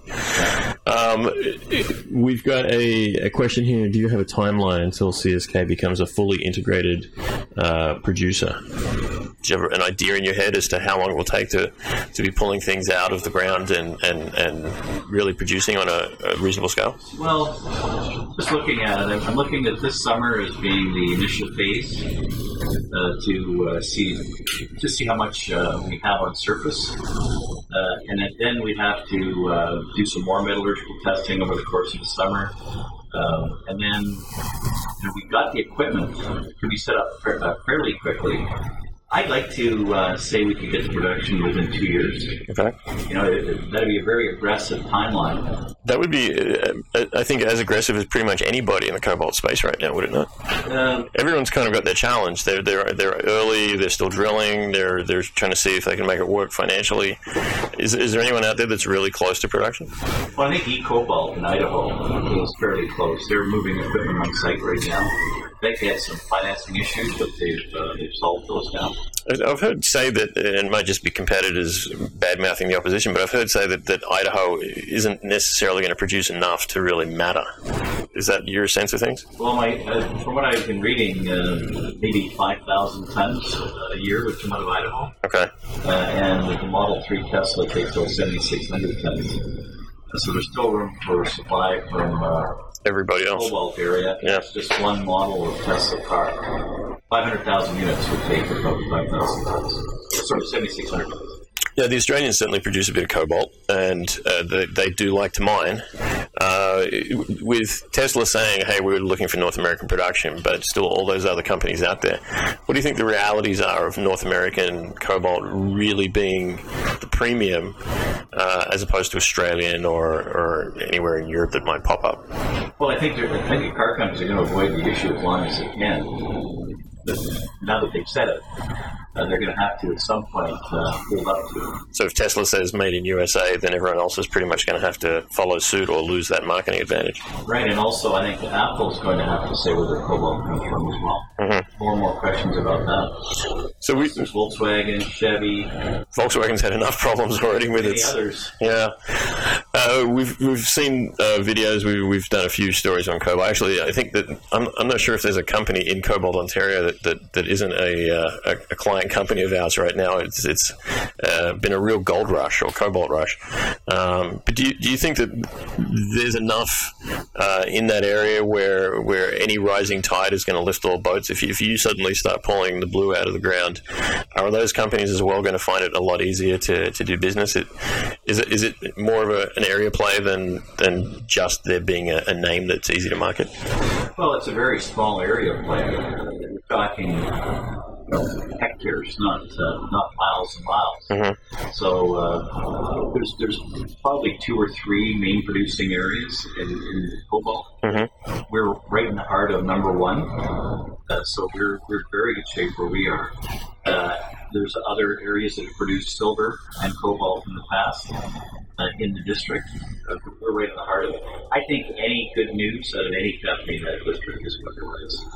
Um, we've got a, a question here. Do you have a timeline until C S K becomes a fully integrated uh, producer? Do you have an idea in your head as to how long it will take to, to be pulling things out of the ground and, and, and really producing on a, a reasonable scale? Well, just looking at it, I'm looking at this summer as being the initial phase uh, to uh, see to see how much uh, we have on surface, uh, and then we have to uh, do some more metallurgical testing over the course of the summer. Um, and then you know, we've got the equipment to be set up fa- uh, fairly quickly. I'd like to uh, say we could get to production within two years. Okay. You know, it, it, that'd be a very aggressive timeline. That would be, uh, I think, as aggressive as pretty much anybody in the cobalt space right now, would it not? Um, Everyone's kind of got their challenge. They're they're they're early. They're still drilling. They're they're trying to see if they can make it work financially. Is is there anyone out there that's really close to production? Well, I think eCobalt in Idaho is fairly close. They're moving equipment on site right now. I think they had some financing issues, but they've uh, they've solved those now. I've heard say that, and it might just be competitors bad-mouthing the opposition, but I've heard say that, that Idaho isn't necessarily going to produce enough to really matter. Is that your sense of things? Well, my, uh, from what I've been reading, uh, maybe five thousand tons a year would come out of Idaho. Okay. Uh, and with the Model three Tesla takes about seventy-six hundred tons. Uh, so there's still room for supply from uh, everybody else. Cobalt area. Yeah. It's just one model of Tesla car. five hundred thousand units would take about five thousand tons. Sorry, seventy-six hundred tons. Yeah, the Australians certainly produce a bit of cobalt, and uh, they, they do like to mine. uh, with Tesla saying, hey, we're looking for North American production, but still all those other companies out there, what do you think the realities are of North American cobalt really being the premium uh, as opposed to Australian or, or anywhere in Europe that might pop up? Well, I think, I think the car companies are going to avoid the issue as long as they can. But now that they've said it, uh, they're going to have to at some point uh, hold up to it. So if Tesla says made in U S A, then everyone else is pretty much going to have to follow suit or lose that marketing advantage. Right, and also I think Apple's going to have to say where their cobalt comes from as well. Mm-hmm. More and more questions about that. So we, There's Volkswagen, Chevy. Volkswagen's had enough problems already with Many its. others. Yeah, uh, we've we've seen uh, videos. We, we've done a few stories on cobalt. Actually, I think that I'm I'm not sure if there's a company in Cobalt, Ontario that that, that isn't a, uh, a a client company of ours right now. It's it's uh, been a real gold rush or cobalt rush. Um, but do you, do you think that there's enough uh, in that area where where any rising tide is going to lift all boats? If you, if you suddenly start pulling the blue out of the ground, are those companies as well going to find it a lot easier to, to do business? It, is it is it more of a, an area play than than just there being a, a name that's easy to market? Well, it's a very small area of play. We're talking you know, hectares, not uh, not miles and miles. Mm-hmm. So uh, there's there's probably two or three main producing areas in, in cobalt. Mm-hmm. We're right in the heart of number one, uh, so we're we're in very good shape where we are. Uh, there's other areas that have produced silver and cobalt in the past uh, in the district. Uh, we're right in the heart of it. I think any good news out of any company in that district is what it is.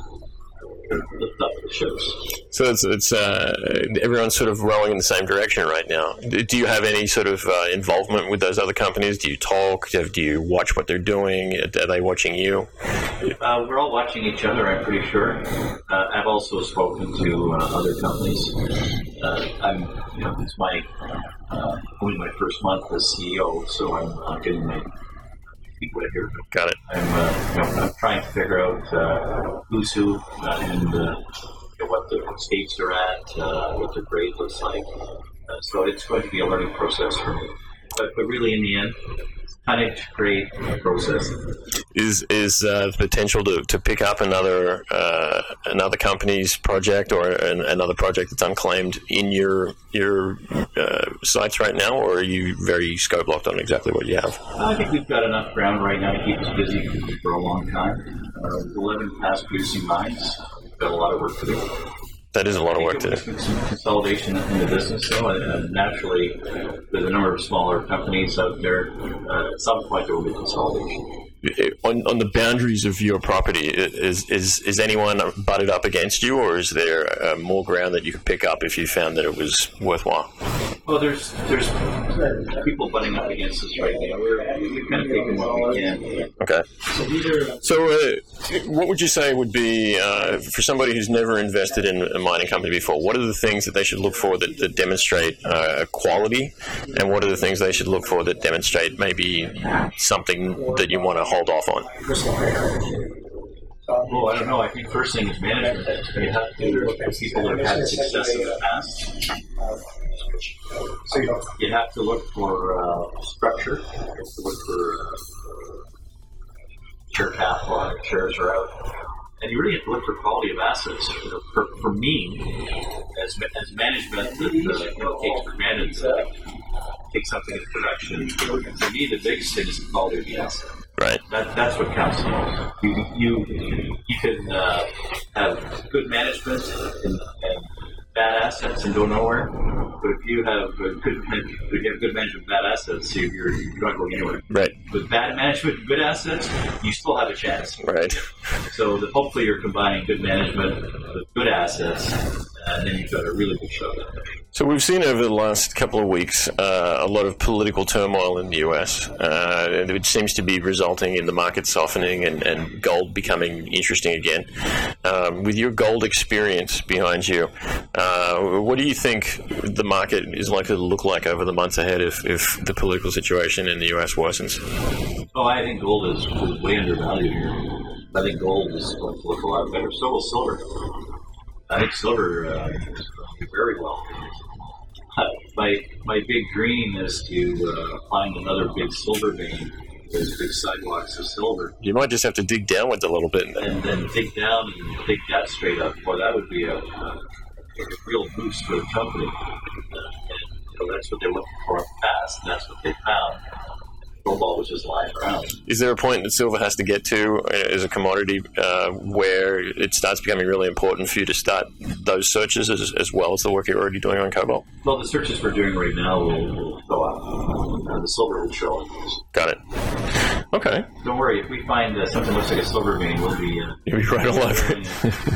Lift up the ships. So it's it's uh, everyone's sort of rowing in the same direction right now. Do you have any sort of uh, involvement with those other companies? Do you talk? Do you watch what they're doing? Are they watching you? Uh, we're all watching each other, I'm pretty sure. Uh, I've also spoken to uh, other companies. Uh, I'm, you know, it's my uh, only my first month as C E O, so I'm, I'm getting my feet wet here. Got it. I'm, uh, you know, I'm trying to figure out uh, who's who uh, and uh, you know, what the states are at, uh, what the grade looks like. Uh, so it's going to be a learning process for me. But, but really, in the end, tonnage, grade, process. Is is uh, the potential to, to pick up another uh, another company's project or an, another project that's unclaimed in your your uh, sites right now, or are you very scope locked on exactly what you have? I think we've got enough ground right now to keep us busy for a long time. Uh, eleven past producing mines. We've got a lot of work to do. That is a lot of work to do. Some consolidation in the business, though, and naturally, there's a number of smaller companies out there. Uh, at some point, there will be consolidation. On, on the boundaries of your property, is is is anyone butted up against you, or is there uh, more ground that you could pick up if you found that it was worthwhile? Well, there's there's people butting up against us right now. We're, we've kind of taken what we can. Okay. So, uh, what would you say would be, uh, for somebody who's never invested in a mining company before, what are the things that they should look for that, that demonstrate uh, quality, and what are the things they should look for that demonstrate maybe something that you want to hold off on? Well, I don't know. I think first thing is management. You have to look at people that have had success in the past. You have to look for uh, structure. You have to look for uh, share capital, how shares are out. And you really have to look for quality of assets. You know, for, for me, as as management that uh, you know, takes for granted, uh, take something into production. For me, the biggest thing is the quality of the asset. Right. That, that's what counts the most. You you you can uh, have good management and, and bad assets and go nowhere. But if you have a good if you have good management, bad assets, you're you're not going anywhere. Right. With bad management, good assets, you still have a chance. Right. So the, hopefully you're combining good management with good assets, and then you've got a really good shot at it. So we've seen over the last couple of weeks uh, a lot of political turmoil in the U S, uh, which seems to be resulting in the market softening and, and gold becoming interesting again. Um, with your gold experience behind you, uh, what do you think the market is likely to look like over the months ahead if, if the political situation in the U S worsens? Oh, I think gold is, is way undervalued here. I think gold is going to look a lot better. So will silver. I think silver uh, is going to do very well. My my big dream is to uh, find another big silver vein those big sidewalks of silver. You might just have to dig downwards a little bit. And then dig down and dig that straight up. Well, that would be a, a, a real boost for the company. Uh, and you know, that's what they're looking for in the past, and that's what they found. Cobalt was just lying around. Is there a point that silver has to get to as a commodity uh, where it starts becoming really important for you to start those searches as, as well as the work you're already doing on cobalt? Well, the searches we're doing right now will, will go up. Uh, the silver will show up. Got it. Okay. Don't worry, if we find uh, something that looks like a silver vein, we'll be... Uh, You'll be right all over it.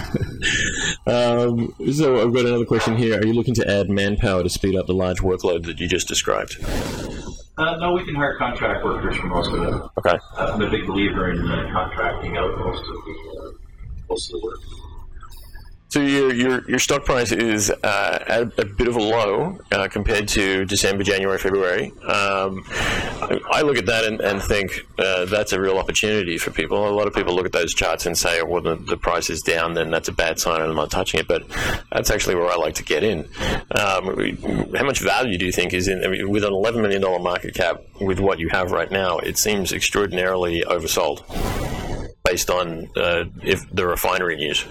um, so I've got another question here. Are you looking to add manpower to speed up the large workload that you just described? Uh, no, we can hire contract workers for most of it. Okay. Uh, I'm a big believer in uh, contracting out most of the, uh, most of the work. So your your, your stock price is uh, at a bit of a low uh, compared to December, January, February. Um, I look at that and, and think uh, that's a real opportunity for people. A lot of people look at those charts and say, well, the, the price is down, then that's a bad sign and I'm not touching it. But that's actually where I like to get in. Um, how much value do you think is in, I mean, with an eleven million dollars market cap, with what you have right now, it seems extraordinarily oversold based on uh, if the refinery news.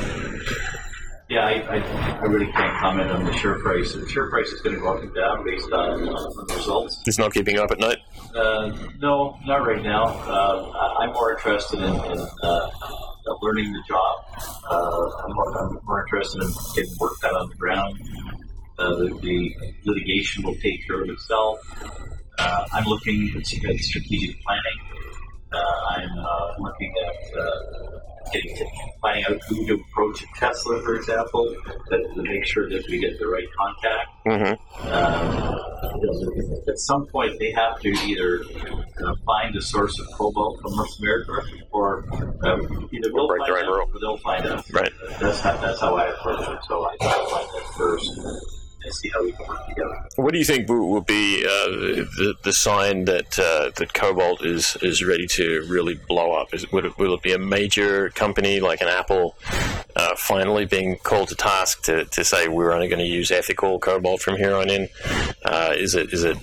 Yeah, I, I, I really can't comment on the share price. The share price is going to go up and down based on, uh, on the results. It's not keeping up at night? Uh, no, not right now. Uh, I'm more interested in, in uh, learning the job. Uh, I'm, more, I'm more interested in getting work done on the ground. Uh, the, the litigation will take care of itself. Uh, I'm looking at strategic planning. Uh, I'm uh, looking at uh, getting to finding out who to approach at Tesla, for example, that, to make sure that we get the right contact. Mm-hmm. Um, you know, at some point, they have to either uh, find a source of cobalt from North America, or uh, either we'll break find their own out rule. or they'll find us. Right. That's how, that's how I approach it. So I try to find that first and see how we can work together. What do you think will, will be uh, the, the sign that uh, that cobalt is, is ready to really blow up? Is, would it, will it be a major company like an Apple uh, finally being called to task to, to say we're only going to use ethical cobalt from here on in? Uh, is it is it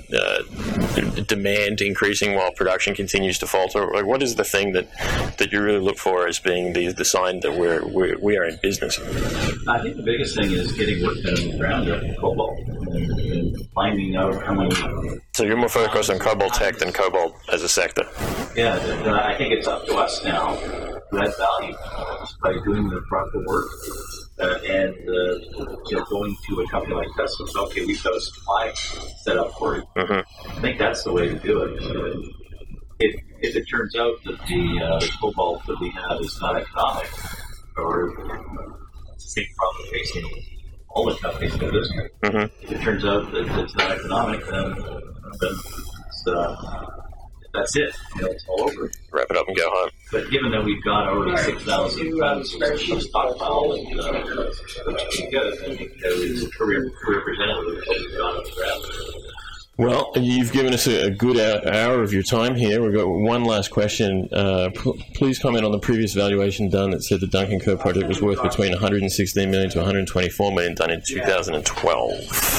uh, demand increasing while production continues to falter? Like, what is the thing that, that you really look for as being the, the sign that we're, we're we are in business? I think the biggest thing is getting work done on the ground on cobalt and, and finding out how many. So you're more focused on cobalt tech than cobalt as a sector. Yeah, uh, I think it's up to us now to add value by doing the proper work uh, and uh, you know, going to a company like Tesla. So, okay, we've got a supply set up for you. Mm-hmm. I think that's the way to do it. Uh, if if it turns out that the, uh, the cobalt that we have is not economic, or it's the same problem facing all the companies in the business. Mm-hmm. If it turns out that it's not economic, then, then it's, uh, that's it. You know, it's all over. Wrap it up and go home. But given that we've got already six thousand tons of stockpile, and uh, which is good, I think that is a career, career representative of what we've got on the ground. Well, you've given us a, a good hour of your time here. We've got one last question. Uh, p- please comment on the previous valuation done that said the Duncan Co project was worth between one hundred sixteen million dollars to one hundred twenty-four million dollars done in two thousand twelve.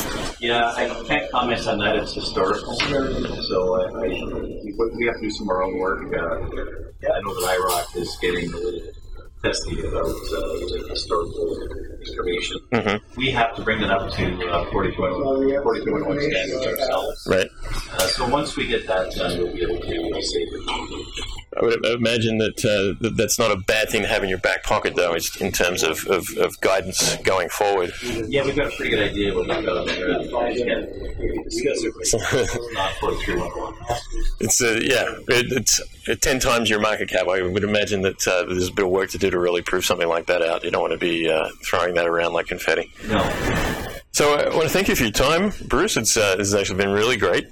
Yeah, I can't comment on that. It's historical. So uh, I, we have to do some of our own work. Uh, I know that I ROC is getting a little testy about uh, historical information. Mm-hmm. We have to bring it up to uh, forty-two oh one standards ourselves. Right. Uh, so once we get that done, we'll be able to uh, save it. I would imagine that, uh, that that's not a bad thing to have in your back pocket, though, is in terms of, of, of guidance going forward. Yeah, we've got a pretty good idea what we've got on there. I just can't discuss it. It's not forty-three oh one. It's uh, yeah, it, it's uh, ten times your market cap. I would imagine that uh, there's a bit of work to do to really prove something like that out. You don't want to be uh, throwing that around like confetti. No. So I want to thank you for your time, Bruce. It's uh, this has actually been really great.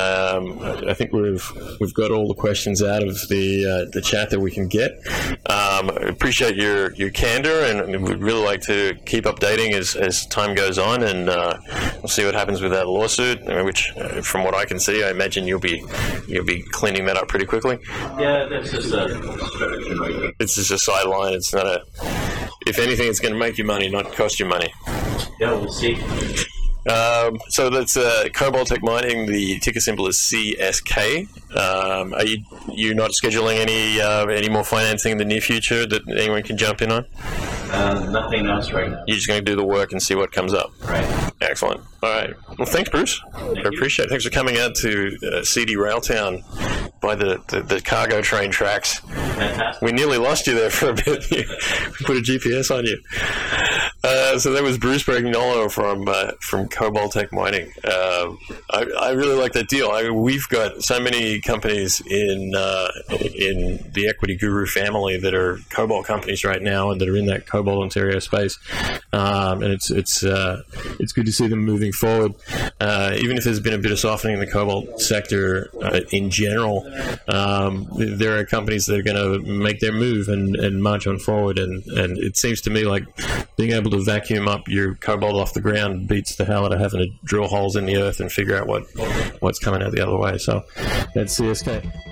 Um, I think we've we've got all the questions out of the uh, the chat that we can get. Um, I appreciate your, your candor, and we'd really like to keep updating as, as time goes on, and uh, we'll see what happens with that lawsuit. Which, uh, from what I can see, I imagine you'll be you'll be cleaning that up pretty quickly. Yeah, that's just a strategy. It's just a sideline. It's not a. If anything, it's going to make you money, not cost you money. Yeah, we'll see. Um, so that's uh, Cobaltech Mining. The ticker symbol is C S K. Um, are you you not scheduling any uh, any more financing in the near future that anyone can jump in on? Uh, nothing else right now. You're just going to do the work and see what comes up. Right. Excellent. All right. Well, thanks, Bruce. Thank I appreciate it. Thanks for coming out to uh, C D Railtown by the, the, the cargo train tracks. Fantastic. We nearly lost you there for a bit. We put a G P S on you. Uh, so that was Bruce Brignolo from uh, from Cobaltech Mining. Uh, I, I really like that deal. I, we've got so many companies in uh, in the Equity Guru family that are cobalt companies right now, and that are in that Cobalt Ontario space. Um, and it's it's uh, it's good to see them moving forward. Uh, even if there's been a bit of softening in the cobalt sector uh, in general, um, there are companies that are going to make their move and, and march on forward. And, and it seems to me like being able to vacuum up your cobalt off the ground beats the hell out of having to drill holes in the earth and figure out what what's coming out the other way. So that's C S K.